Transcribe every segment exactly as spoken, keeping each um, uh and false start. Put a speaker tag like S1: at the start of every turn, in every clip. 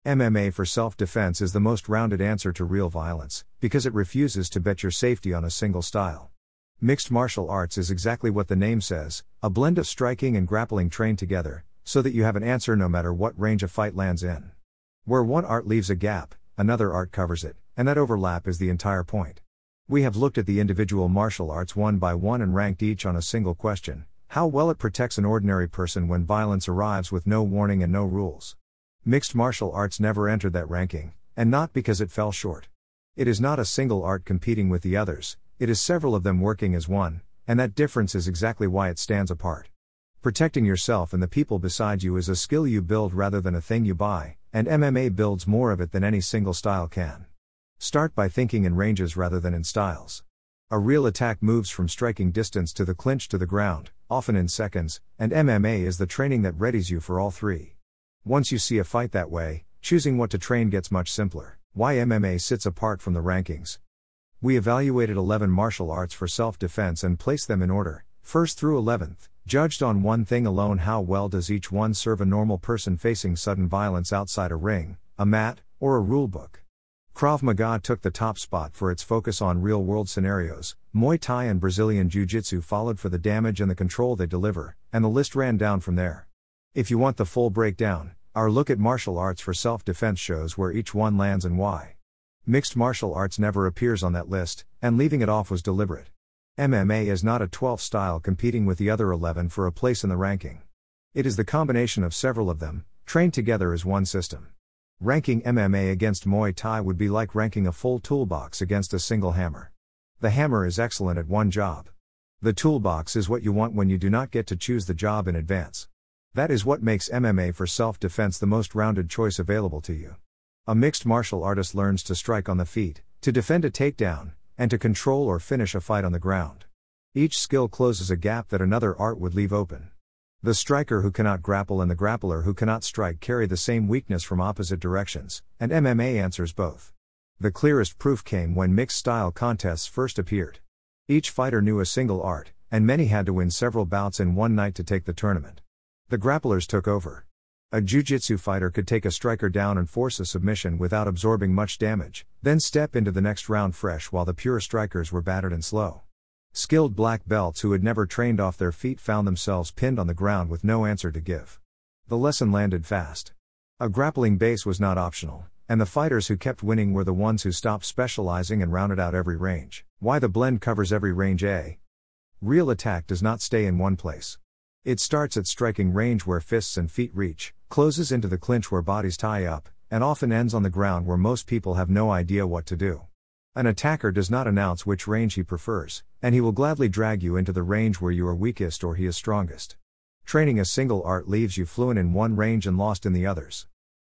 S1: M M A for self-defense is the most rounded answer to real violence, because it refuses to bet your safety on a single style. Mixed martial arts is exactly what the name says, a blend of striking and grappling trained together, so that you have an answer no matter what range a fight lands in. Where one art leaves a gap, another art covers it, and that overlap is the entire point. We have looked at the individual martial arts one by one and ranked each on a single question: how well it protects an ordinary person when violence arrives with no warning and no rules. Mixed martial arts never entered that ranking, and not because it fell short. It is not a single art competing with the others, it is several of them working as one, and that difference is exactly why it stands apart. Protecting yourself and the people beside you is a skill you build rather than a thing you buy, and M M A builds more of it than any single style can. Start by thinking in ranges rather than in styles. A real attack moves from striking distance to the clinch to the ground, often in seconds, and M M A is the training that readies you for all three. Once you see a fight that way, choosing what to train gets much simpler. Why M M A sits apart from the rankings. We evaluated eleven martial arts for self-defense and placed them in order, first through eleventh, judged on one thing alone: how well does each one serve a normal person facing sudden violence outside a ring, a mat, or a rulebook. Krav Maga took the top spot for its focus on real-world scenarios, Muay Thai and Brazilian Jiu-Jitsu followed for the damage and the control they deliver, and the list ran down from there. If you want the full breakdown, our look at martial arts for self-defense shows where each one lands and why. Mixed martial arts never appears on that list, and leaving it off was deliberate. M M A is not a twelfth style competing with the other eleven for a place in the ranking. It is the combination of several of them, trained together as one system. Ranking M M A against Muay Thai would be like ranking a full toolbox against a single hammer. The hammer is excellent at one job. The toolbox is what you want when you do not get to choose the job in advance. That is what makes M M A for self-defense the most rounded choice available to you. A mixed martial artist learns to strike on the feet, to defend a takedown, and to control or finish a fight on the ground. Each skill closes a gap that another art would leave open. The striker who cannot grapple and the grappler who cannot strike carry the same weakness from opposite directions, and M M A answers both. The clearest proof came when mixed-style contests first appeared. Each fighter knew a single art, and many had to win several bouts in one night to take the tournament. The grapplers took over. A jiu-jitsu fighter could take a striker down and force a submission without absorbing much damage, then step into the next round fresh while the pure strikers were battered and slow. Skilled black belts who had never trained off their feet found themselves pinned on the ground with no answer to give. The lesson landed fast. A grappling base was not optional, and the fighters who kept winning were the ones who stopped specializing and rounded out every range. Why the blend covers every range? A real attack does not stay in one place. It starts at striking range where fists and feet reach, closes into the clinch where bodies tie up, and often ends on the ground where most people have no idea what to do. An attacker does not announce which range he prefers, and he will gladly drag you into the range where you are weakest or he is strongest. Training a single art leaves you fluent in one range and lost in the others.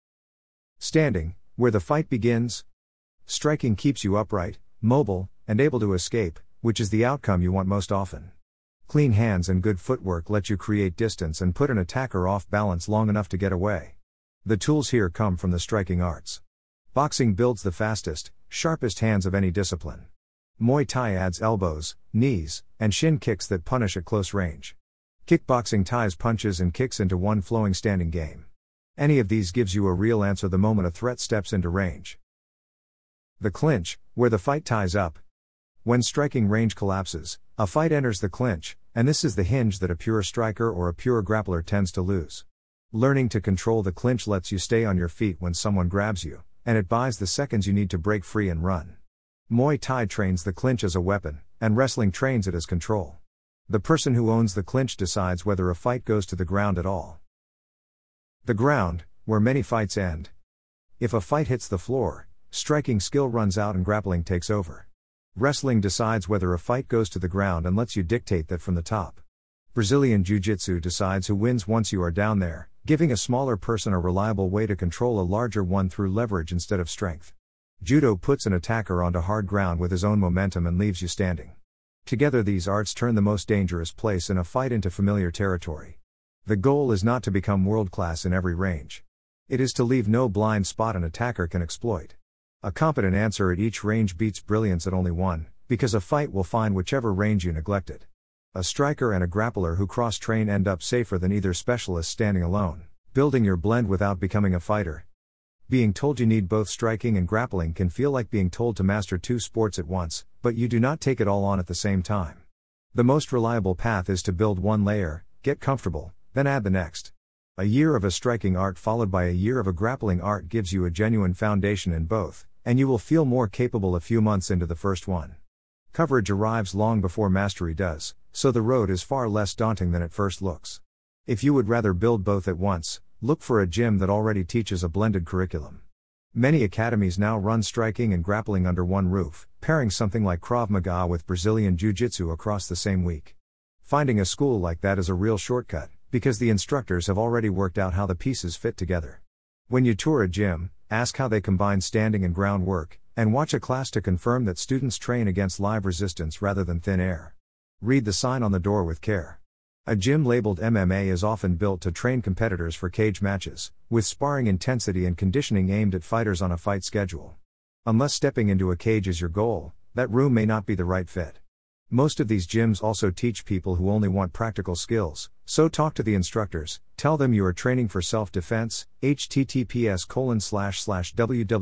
S1: Standing, where the fight begins. Striking keeps you upright, mobile, and able to escape, which is the outcome you want most often. Clean hands and good footwork let you create distance and put an attacker off balance long enough to get away. The tools here come from the striking arts. Boxing builds the fastest, sharpest hands of any discipline. Muay Thai adds elbows, knees, and shin kicks that punish at close range. Kickboxing ties punches and kicks into one flowing standing game. Any of these gives you a real answer the moment a threat steps into range. The clinch, where the fight ties up. When striking range collapses, a fight enters the clinch, and this is the hinge that a pure striker or a pure grappler tends to lose. Learning to control the clinch lets you stay on your feet when someone grabs you, and it buys the seconds you need to break free and run. Muay Thai trains the clinch as a weapon, and wrestling trains it as control. The person who owns the clinch decides whether a fight goes to the ground at all. The ground, where many fights end. If a fight hits the floor, striking skill runs out and grappling takes over. Wrestling decides whether a fight goes to the ground and lets you dictate that from the top. Brazilian Jiu-Jitsu decides who wins once you are down there, giving a smaller person a reliable way to control a larger one through leverage instead of strength. Judo puts an attacker onto hard ground with his own momentum and leaves you standing. Together these arts turn the most dangerous place in a fight into familiar territory. The goal is not to become world-class in every range. It is to leave no blind spot an attacker can exploit. A competent answer at each range beats brilliance at only one, because a fight will find whichever range you neglected. A striker and a grappler who cross-train end up safer than either specialist standing alone. Building your blend without becoming a fighter. Being told you need both striking and grappling can feel like being told to master two sports at once, but you do not take it all on at the same time. The most reliable path is to build one layer, get comfortable, then add the next. A year of a striking art followed by a year of a grappling art gives you a genuine foundation in both, and you will feel more capable a few months into the first one. Coverage arrives long before mastery does, so the road is far less daunting than it first looks. If you would rather build both at once, look for a gym that already teaches a blended curriculum. Many academies now run striking and grappling under one roof, pairing something like Krav Maga with Brazilian Jiu-Jitsu across the same week. Finding a school like that is a real shortcut, because the instructors have already worked out how the pieces fit together. When you tour a gym, ask how they combine standing and ground work, and watch a class to confirm that students train against live resistance rather than thin air. Read the sign on the door with care. A gym labeled M M A is often built to train competitors for cage matches, with sparring intensity and conditioning aimed at fighters on a fight schedule. Unless stepping into a cage is your goal, that room may not be the right fit. Most of these gyms also teach people who only want practical skills, so talk to the instructors, tell them you are training for self-defense, https colon slash slash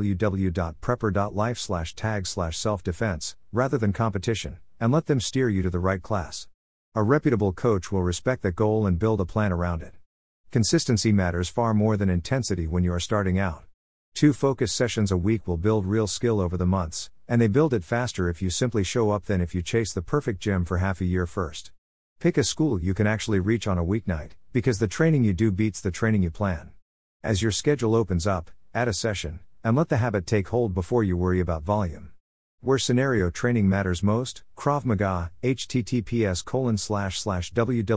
S1: www.prepper.life slash tag slash self-defense, rather than competition, and let them steer you to the right class. A reputable coach will respect that goal and build a plan around it. Consistency matters far more than intensity when you are starting out. Two focus sessions a week will build real skill over the months, and they build it faster if you simply show up than if you chase the perfect gym for half a year first. Pick a school you can actually reach on a weeknight, because the training you do beats the training you plan. As your schedule opens up, add a session, and let the habit take hold before you worry about volume. Where scenario training matters most, Krav Maga, https colon slash slash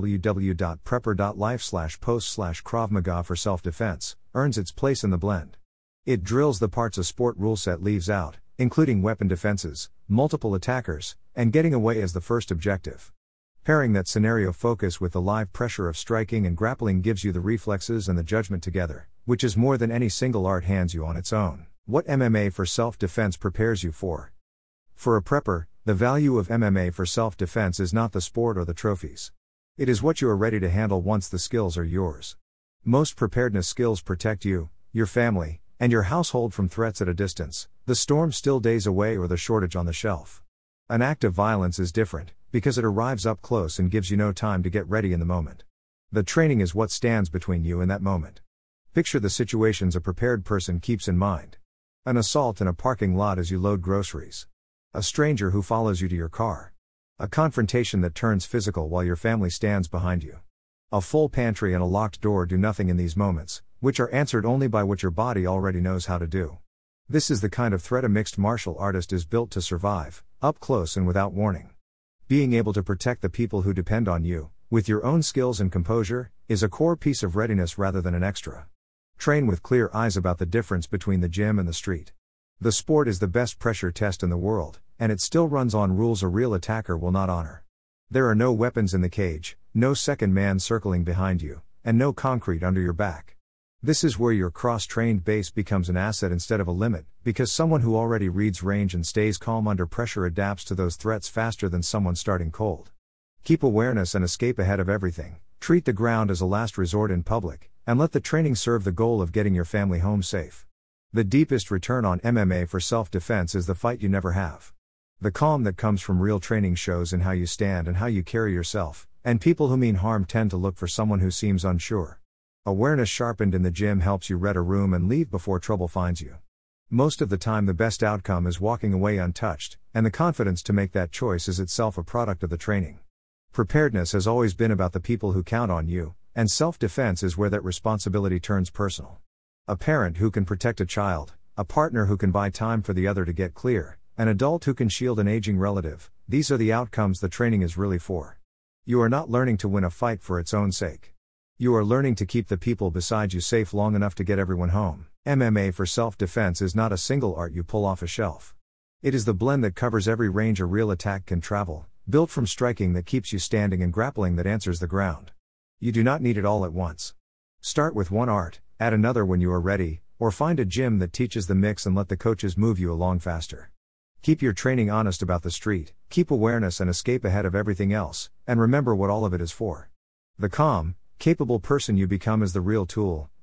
S1: www.prepper.life slash post slash Krav Maga for self-defense, earns its place in the blend. It drills the parts a sport rule set leaves out, including weapon defenses, multiple attackers, and getting away as the first objective. Pairing that scenario focus with the live pressure of striking and grappling gives you the reflexes and the judgment together, which is more than any single art hands you on its own. What M M A for self-defense prepares you for? For a prepper, the value of M M A for self-defense is not the sport or the trophies. It is what you are ready to handle once the skills are yours. Most preparedness skills protect you, your family, and your household from threats at a distance, the storm still days away or the shortage on the shelf. An act of violence is different, because it arrives up close and gives you no time to get ready in the moment. The training is what stands between you and that moment. Picture the situations a prepared person keeps in mind. An assault in a parking lot as you load groceries. A stranger who follows you to your car. A confrontation that turns physical while your family stands behind you. A full pantry and a locked door do nothing in these moments, which are answered only by what your body already knows how to do. This is the kind of threat a mixed martial artist is built to survive, up close and without warning. Being able to protect the people who depend on you, with your own skills and composure, is a core piece of readiness rather than an extra. Train with clear eyes about the difference between the gym and the street. The sport is the best pressure test in the world, and it still runs on rules a real attacker will not honor. There are no weapons in the cage, no second man circling behind you, and no concrete under your back. This is where your cross-trained base becomes an asset instead of a limit, because someone who already reads range and stays calm under pressure adapts to those threats faster than someone starting cold. Keep awareness and escape ahead of everything, treat the ground as a last resort in public, and let the training serve the goal of getting your family home safe. The deepest return on M M A for self-defense is the fight you never have. The calm that comes from real training shows in how you stand and how you carry yourself, and people who mean harm tend to look for someone who seems unsure. Awareness sharpened in the gym helps you read a room and leave before trouble finds you. Most of the time the best outcome is walking away untouched, and the confidence to make that choice is itself a product of the training. Preparedness has always been about the people who count on you, and self-defense is where that responsibility turns personal. A parent who can protect a child, a partner who can buy time for the other to get clear, an adult who can shield an aging relative, these are the outcomes the training is really for. You are not learning to win a fight for its own sake. You are learning to keep the people beside you safe long enough to get everyone home. M M A for self-defense is not a single art you pull off a shelf. It is the blend that covers every range a real attack can travel, built from striking that keeps you standing and grappling that answers the ground. You do not need it all at once. Start with one art, add another when you are ready, or find a gym that teaches the mix and let the coaches move you along faster. Keep your training honest about the street, keep awareness and escape ahead of everything else, and remember what all of it is for. The calm, capable person you become is the real tool, and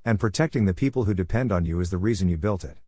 S1: And protecting the people who depend on you is the reason you built it.